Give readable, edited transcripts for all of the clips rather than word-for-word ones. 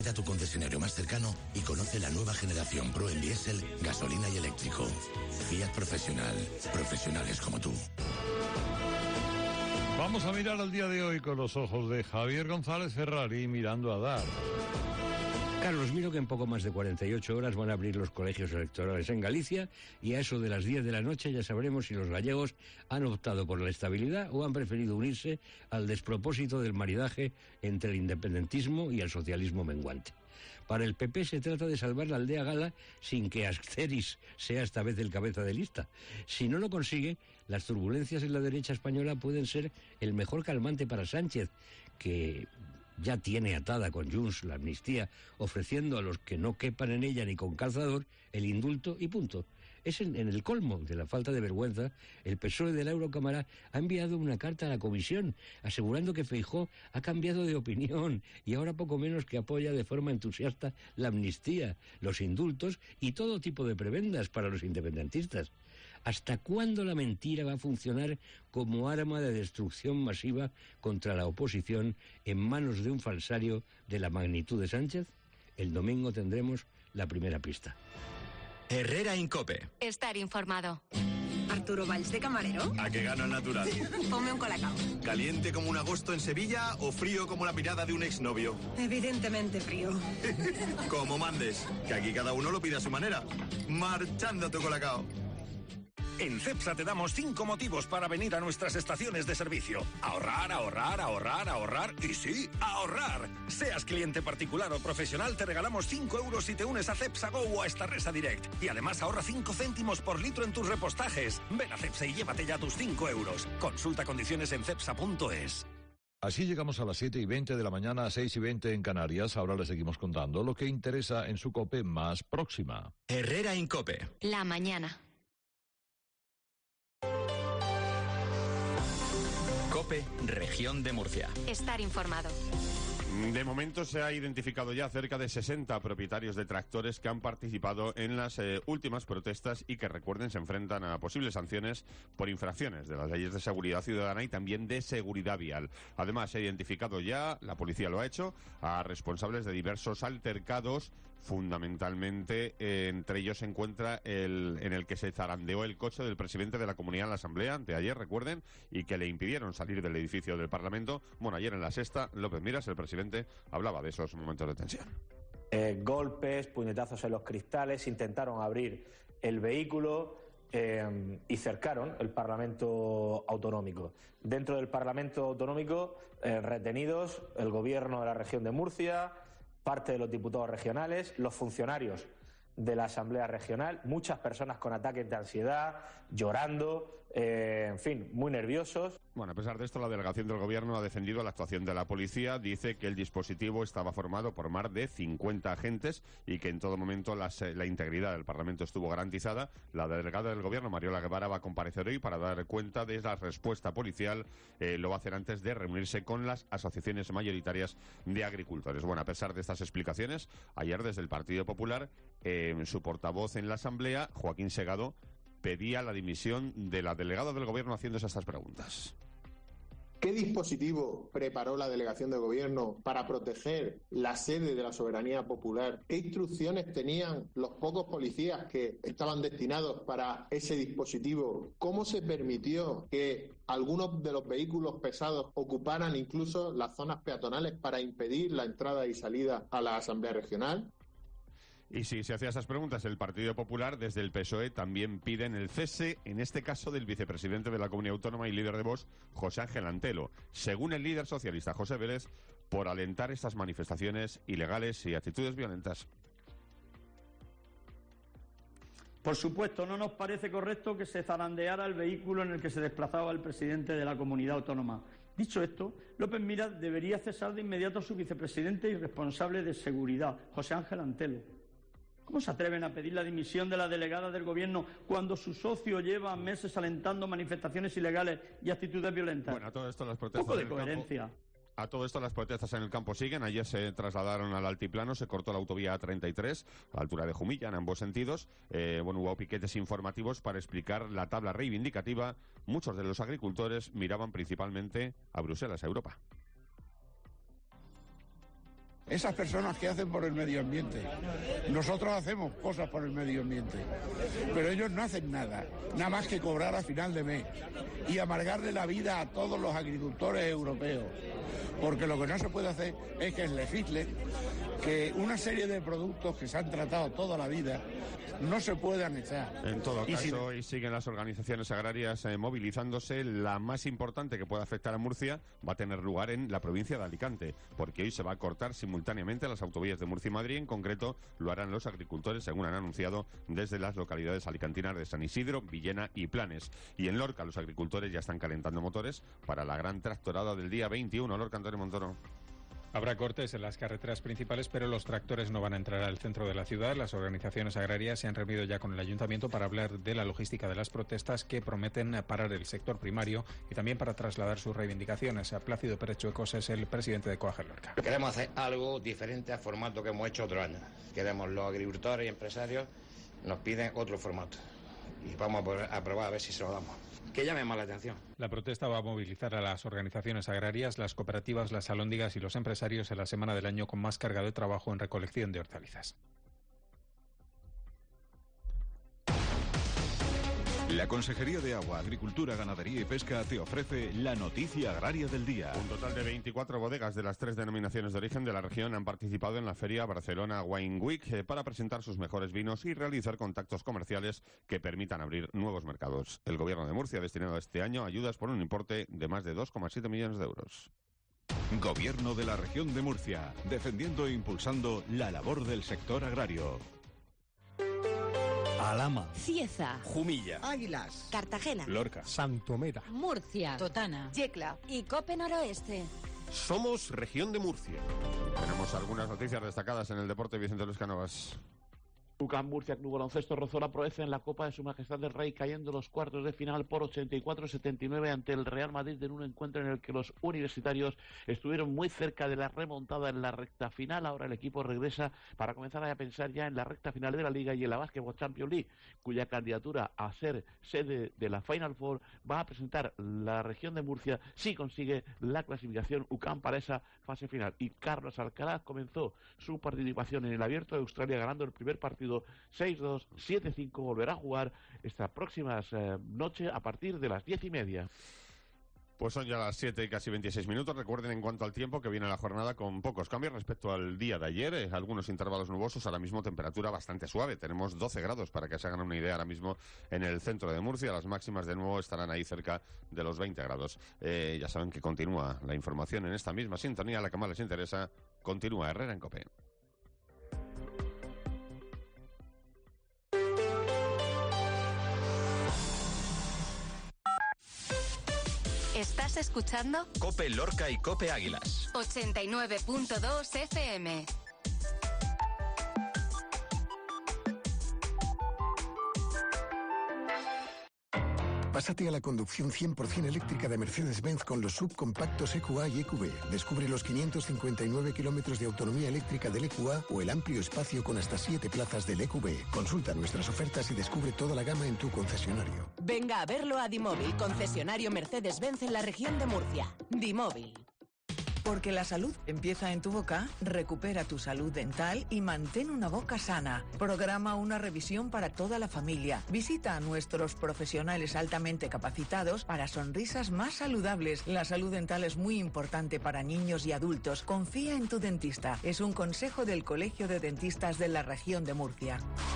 Ve a tu concesionario más cercano y conoce la nueva generación Pro en diésel, gasolina y eléctrico. Fiat Profesional. Profesionales como tú. Vamos a mirar al día de hoy con los ojos de Javier González Ferrari mirando a Dar. Carlos, miro que en poco más de 48 horas van a abrir los colegios electorales en Galicia y a eso de las 10 de la noche ya sabremos si los gallegos han optado por la estabilidad o han preferido unirse al despropósito del maridaje entre el independentismo y el socialismo menguante. Para el PP se trata de salvar la aldea gala sin que Asceris sea esta vez el cabeza de lista. Si no lo consigue, las turbulencias en la derecha española pueden ser el mejor calmante para Sánchez, que ya tiene atada con Junts la amnistía, ofreciendo a los que no quepan en ella ni con calzador el indulto y punto. Es en el colmo de la falta de vergüenza, el PSOE de la Eurocámara ha enviado una carta a la Comisión asegurando que Feijóo ha cambiado de opinión y ahora poco menos que apoya de forma entusiasta la amnistía, los indultos y todo tipo de prebendas para los independentistas. ¿Hasta cuándo la mentira va a funcionar como arma de destrucción masiva contra la oposición en manos de un falsario de la magnitud de Sánchez? El domingo tendremos la primera pista. Herrera Incope. Estar informado. Arturo Valls de camarero. ¿A qué gano el natural? Ponme un colacao. ¿Caliente como un agosto en Sevilla o frío como la mirada de un exnovio? Evidentemente frío. Como mandes, que aquí cada uno lo pide a su manera. Marchando tu colacao. En Cepsa te damos 5 motivos para venir a nuestras estaciones de servicio. Ahorrar, ahorrar, ahorrar, ahorrar y sí, ahorrar. Seas cliente particular o profesional, te regalamos 5 euros si te unes a Cepsa Go o a Starresa Direct. Y además ahorra 5 céntimos por litro en tus repostajes. Ven a Cepsa y llévate ya tus 5 euros. Consulta condiciones en cepsa.es. Así llegamos a las 7:20 de la mañana, 6:20 en Canarias. Ahora les seguimos contando lo que interesa en su COPE más próxima. Herrera Incope. La mañana. COPE, Región de Murcia. Estar informado. De momento se ha identificado ya cerca de 60 propietarios de tractores que han participado en las últimas protestas y que, recuerden, se enfrentan a posibles sanciones por infracciones de las leyes de seguridad ciudadana y también de seguridad vial. Además, se ha identificado ya, la policía lo ha hecho, a responsables de diversos altercados. Fundamentalmente, entre ellos se encuentra en el que se zarandeó el coche del presidente de la Comunidad en la Asamblea, anteayer, recuerden, y que le impidieron salir del edificio del Parlamento. Bueno, ayer en la sexta, López Miras, el presidente, hablaba de esos momentos de tensión. Golpes, puñetazos en los cristales, intentaron abrir el vehículo y cercaron el Parlamento Autonómico. Dentro del Parlamento Autonómico, retenidos el gobierno de la región de Murcia, parte de los diputados regionales, los funcionarios de la Asamblea Regional, muchas personas con ataques de ansiedad, llorando, en fin, muy nerviosos. Bueno, a pesar de esto, la delegación del Gobierno ha defendido la actuación de la policía. Dice que el dispositivo estaba formado por más de 50 agentes y que en todo momento la integridad del Parlamento estuvo garantizada. La delegada del Gobierno, Mariola Guevara, va a comparecer hoy para dar cuenta de la respuesta policial. Lo va a hacer antes de reunirse con las asociaciones mayoritarias de agricultores. Bueno, a pesar de estas explicaciones, ayer desde el Partido Popular, su portavoz en la Asamblea, Joaquín Segado, pedía la dimisión de la delegada del Gobierno haciéndose estas preguntas. ¿Qué dispositivo preparó la delegación del Gobierno para proteger la sede de la soberanía popular? ¿Qué instrucciones tenían los pocos policías que estaban destinados para ese dispositivo? ¿Cómo se permitió que algunos de los vehículos pesados ocuparan incluso las zonas peatonales para impedir la entrada y salida a la Asamblea Regional? Y si se hacía esas preguntas, el Partido Popular, desde el PSOE, también piden el cese, en este caso, del vicepresidente de la Comunidad Autónoma y líder de Vox, José Ángel Antelo. Según el líder socialista, José Vélez, por alentar estas manifestaciones ilegales y actitudes violentas. Por supuesto, no nos parece correcto que se zarandeara el vehículo en el que se desplazaba el presidente de la Comunidad Autónoma. Dicho esto, López Miras debería cesar de inmediato a su vicepresidente y responsable de seguridad, José Ángel Antelo. ¿Cómo se atreven a pedir la dimisión de la delegada del Gobierno cuando su socio lleva meses alentando manifestaciones ilegales y actitudes violentas? Bueno, a todo esto las protestas. Un poco de coherencia. A todo esto las protestas en el campo siguen. Ayer se trasladaron al altiplano, se cortó la autovía A33 a la altura de Jumilla en ambos sentidos. Hubo piquetes informativos para explicar la tabla reivindicativa. Muchos de los agricultores miraban principalmente a Bruselas, a Europa. esas personas que hacen por el medio ambiente. Nosotros hacemos cosas por el medio ambiente, pero ellos no hacen nada más que cobrar a final de mes y amargarle la vida a todos los agricultores europeos, porque lo que no se puede hacer es que legisle que una serie de productos que se han tratado toda la vida no se puedan echar. En todo caso, hoy siguen las organizaciones agrarias movilizándose. La más importante que puede afectar a Murcia va a tener lugar en la provincia de Alicante, porque hoy se va a cortar simultáneamente las autovías de Murcia y Madrid. En concreto, lo harán los agricultores, según han anunciado desde las localidades alicantinas de San Isidro, Villena y Planes. Y en Lorca, los agricultores ya están calentando motores para la gran tractorada del día 21. Lorca, Antonio Montoro. Habrá cortes en las carreteras principales, pero los tractores no van a entrar al centro de la ciudad. Las organizaciones agrarias se han reunido ya con el ayuntamiento para hablar de la logística de las protestas que prometen parar el sector primario y también para trasladar sus reivindicaciones. Plácido Pérez Chuecos es el presidente de Coager Lorca. Queremos hacer algo diferente al formato que hemos hecho otros años. Queremos, los agricultores y empresarios nos piden otro formato y vamos a probar a ver si se lo damos. Que llame más la atención. La protesta va a movilizar a las organizaciones agrarias, las cooperativas, las alhóndigas y los empresarios en la semana del año con más carga de trabajo en recolección de hortalizas. La Consejería de Agua, Agricultura, Ganadería y Pesca te ofrece la noticia agraria del día. Un total de 24 bodegas de las 3 denominaciones de origen de la región han participado en la feria Barcelona Wine Week para presentar sus mejores vinos y realizar contactos comerciales que permitan abrir nuevos mercados. El Gobierno de Murcia ha destinado este año ayudas por un importe de más de 2,7 millones de euros. Gobierno de la región de Murcia, defendiendo e impulsando la labor del sector agrario. Alhama, Cieza, Jumilla, Águilas, Cartagena, Lorca, Santomera, Murcia, Totana, Yecla y Cope Noroeste. Somos región de Murcia. Tenemos algunas noticias destacadas en el deporte. Vicente Luis Cánovas. UCAM Murcia Club Baloncesto rozó la proeza en la Copa de Su Majestad del Rey, cayendo los cuartos de final por 84-79 ante el Real Madrid en un encuentro en el que los universitarios estuvieron muy cerca de la remontada en la recta final. Ahora el equipo regresa para comenzar a pensar ya en la recta final de la Liga y en la Basketball Champions League, cuya candidatura a ser sede de la Final Four va a presentar la región de Murcia si consigue la clasificación UCAM para esa fase final. Y Carlos Alcaraz comenzó su participación en el Abierto de Australia ganando el primer partido 6-2, 7-5, volverá a jugar esta próxima noche a partir de las 10:30. Pues son ya las 7 y casi 26 minutos. Recuerden en cuanto al tiempo que viene la jornada con pocos cambios respecto al día de ayer. Algunos intervalos nubosos, ahora mismo temperatura bastante suave. Tenemos 12 grados para que se hagan una idea ahora mismo en el centro de Murcia. Las máximas de nuevo estarán ahí cerca de los 20 grados. Ya saben que continúa la información en esta misma sintonía, la que más les interesa. Continúa Herrera en COPE. ¿Estás escuchando? COPE Lorca y COPE Águilas. 89.2 FM. Pásate a la conducción 100% eléctrica de Mercedes-Benz con los subcompactos EQA y EQB. Descubre los 559 kilómetros de autonomía eléctrica del EQA o el amplio espacio con hasta 7 plazas del EQB. Consulta nuestras ofertas y descubre toda la gama en tu concesionario. Venga a verlo a Dimóvil, concesionario Mercedes-Benz en la región de Murcia. Dimóvil. Porque la salud empieza en tu boca, recupera tu salud dental y mantén una boca sana. Programa una revisión para toda la familia. Visita a nuestros profesionales altamente capacitados para sonrisas más saludables. La salud dental es muy importante para niños y adultos. Confía en tu dentista. Es un consejo del Colegio de Dentistas de la región de Murcia.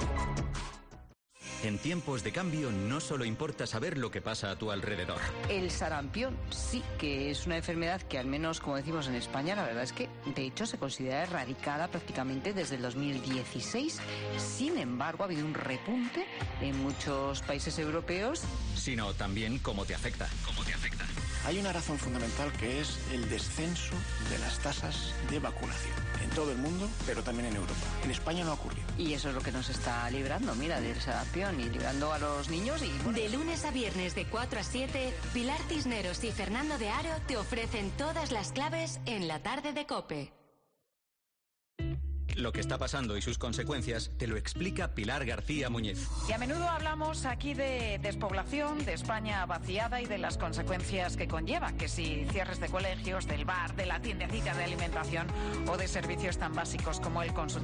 En tiempos de cambio no solo importa saber lo que pasa a tu alrededor. El sarampión sí que es una enfermedad que, al menos como decimos en España, la verdad es que de hecho se considera erradicada prácticamente desde el 2016. Sin embargo, ha habido un repunte en muchos países europeos. Sino también cómo te afecta. Hay una razón fundamental que es el descenso de las tasas de vacunación. En todo el mundo, pero también en Europa. En España no ha ocurrido. Y eso es lo que nos está librando, mira, del sarampión y librando a los niños. Y bueno, de lunes a viernes de 4 a 7, Pilar Cisneros y Fernando de Aro te ofrecen todas las claves en la tarde de COPE. Lo que está pasando y sus consecuencias te lo explica Pilar García Muñiz. Y a menudo hablamos aquí de despoblación, de España vaciada y de las consecuencias que conlleva, que si cierres de colegios, del bar, de la tiendecita de alimentación o de servicios tan básicos como el consultorio.